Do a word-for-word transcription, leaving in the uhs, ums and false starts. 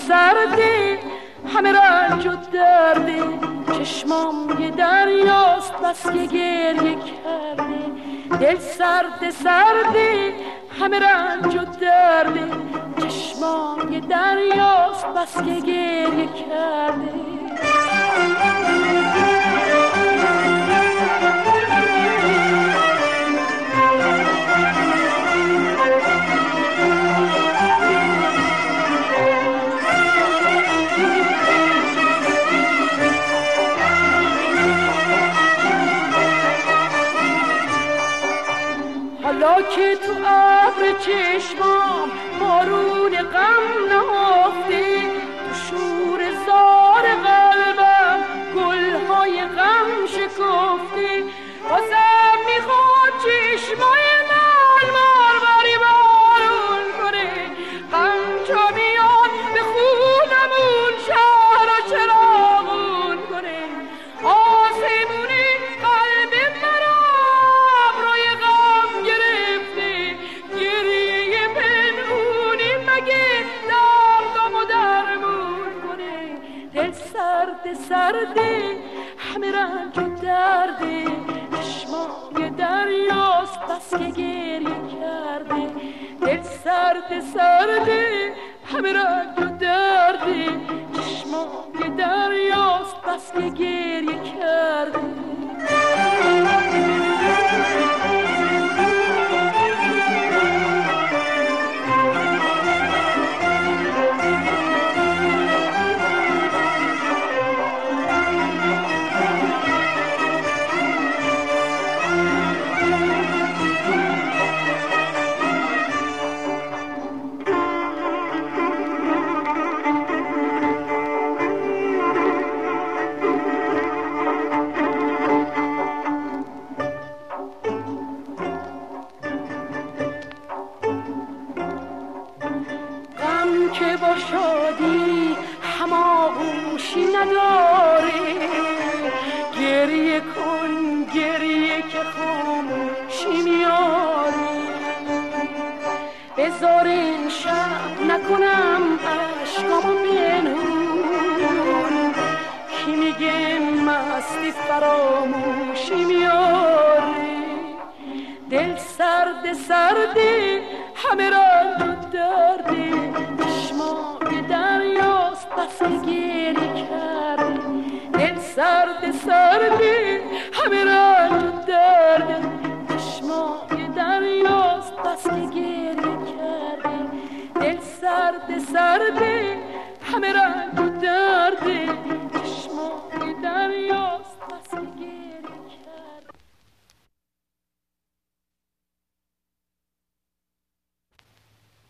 سرده همه رنج و درده، چشمام یه دریاست بس که گریه کرده. دل سرد سرده همه رنج و درده، چشمام یه دریاست بس که گریه کرده. حالا که تو ابر چشمام بارون غم نهفته، تو شور زار قلبم گلهای غم شکفته. بازم میخواد چشمای من بار باری بارون کنه، غم چو میاد به خونمون شهر و چراغون کنه. آسمون قلب مرا ابروی غم گرفته، گریه پنهونی مگه دردم و درمون کنه. دل سرد سرده همه رنج و درده، چشمام یه دریاست بس که گریه کرده. دل سرد سرده همه رنج و درده، چشمام یه دریاست بس که گریه کرده. که با شادی هماغوشی نداره، گریه کن گریه که خاموشی میاره. بذار این شب نکنم عشقامو پنهون، کی میگه مستی فراموشی میاره. دل سرد سرده همه رنج و درده، چشمای دریاست بس که گریه کرده. دل سرد سرده همه رنج و درده، چشمای دریاست بس که گریه کرده. دل سرد سرده همه رنج